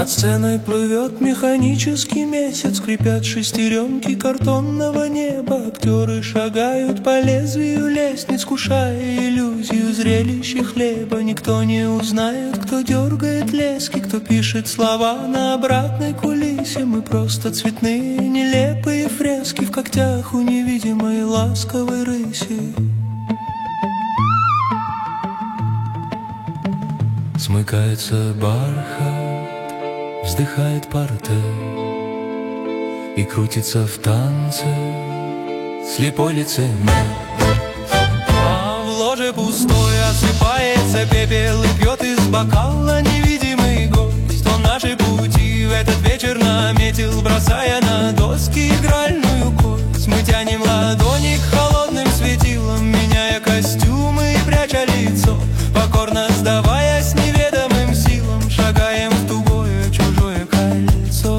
Над сценой плывет механический месяц, скрипят шестеренки картонного неба. Актеры шагают по лезвию лестниц, кушая иллюзию зрелища хлеба. Никто не узнает, кто дергает лески, кто пишет слова на обратной кулисе. Мы просто цветные нелепые фрески в когтях у невидимой ласковой рыси. Смыкается бархат, вздыхает партер и крутится в танце слепой лицемер. А в ложе пустой осыпается пепел и пьет из бокала невидимый гость. Он наши пути в этот вечер наметил, бросая на доски игральную кость. Мы тянем ладони к холодным светилам, меняя костюмы и пряча лицо, покорно сдаваясь неведомым силам, шагаем в тугое чужое кольцо.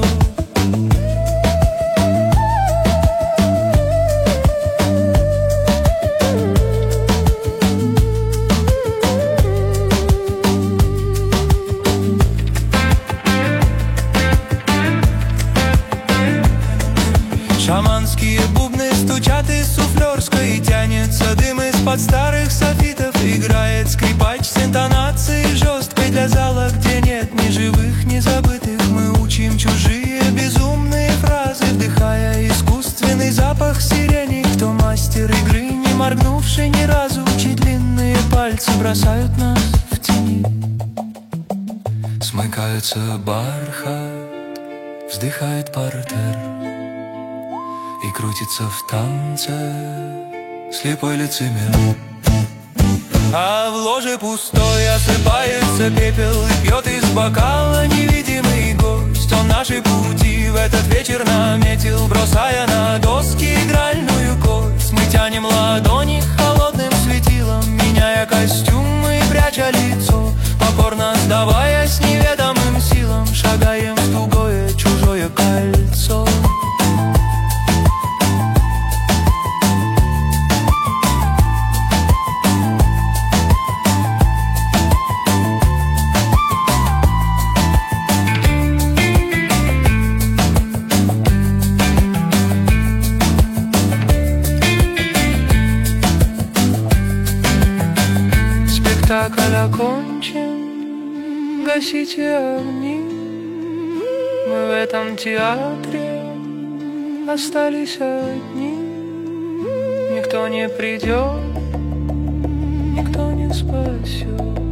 Шаманские бубны стучат из суфлерской, и тянется дым из-под старых софитов. Играет скрипач с интонацией жесткой для зала, где нет ни живых, ни забытых. Мы учим чужие безумные фразы, вдыхая искусственный запах сирени. Кто мастер игры, не моргнувший ни разу, чьи длинные пальцы бросают нас в тени. Смыкается бархат, вздыхает партер и крутится в танце слепой лицемер. А в ложе пустой осыпается пепел и пьет из бокала невидимый гость. Он наши пути в этот вечер наметил, бросая на доски игральную кость. Мы тянем ладони к холодным светилам, меняя костюмы и пряча лицо, покорно сдаваясь неведомым силам, шагаем в тугое чужое кольцо. Спектакль окончен, гасите огни. Мы в этом театре остались одни. Никто не придет, никто не спасет.